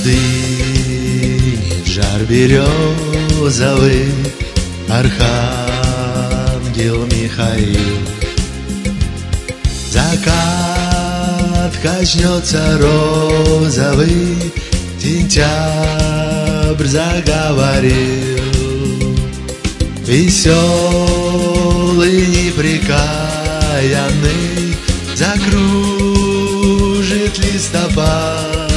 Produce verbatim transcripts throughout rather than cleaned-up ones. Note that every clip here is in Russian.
Остынет жар березовый, архангел Михаил. Закат качнется розовый, сентябрь заговорил. Веселый, непрекаянный, закружит листопад.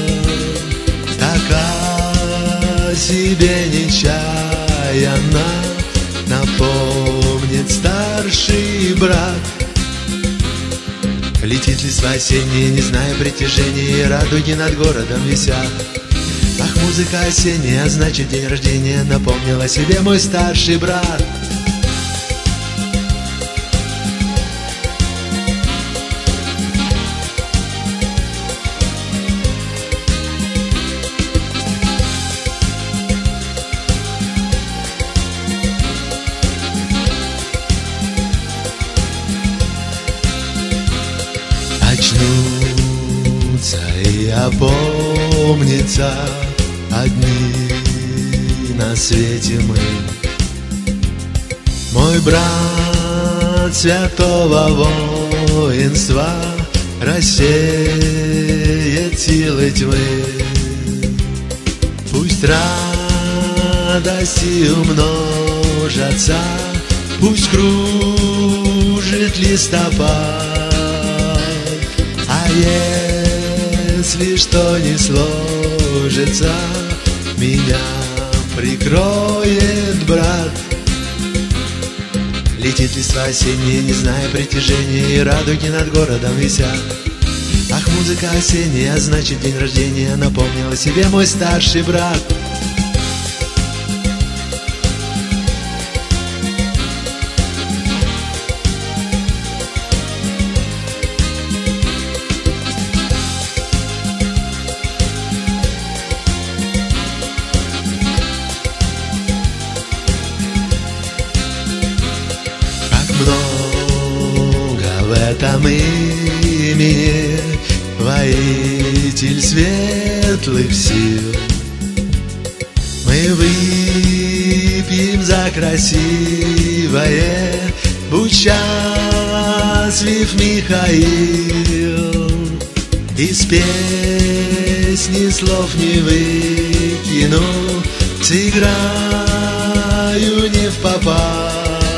Тока себе нечаянно напомнит старший брат. Летит листва осенняя, не зная притяжения, и радуги над городом висят. Ах, музыка осенняя, значит день рождения напомнил о себе мой старший брат. Очнутся и опомнится одни на свете мы. Мой брат святого воинства рассеет силы тьмы. Пусть радости умножатся, пусть кружит листопад. А если что не сложится, меня прикроет брат. Летит листва осенняя, не зная притяжения, и радуги над городом висят. Ах, музыка осенняя, значит день рождения напомнил о себе мой старший брат. Много в этом имени, воитель светлых сил. Мы выпьем за красивое, будь счастлив, Михаил. Из песни слов не выкину, сыграю не впопад.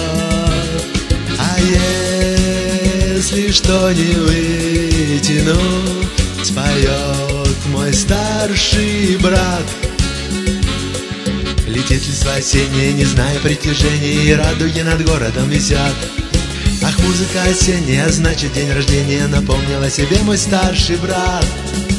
Если что не вытяну, споет мой старший брат. Летит листва осенняя, не зная притяжения, и радуги над городом висят. Ах, музыка осенняя, значит день рождения напомнил о себе мой старший брат.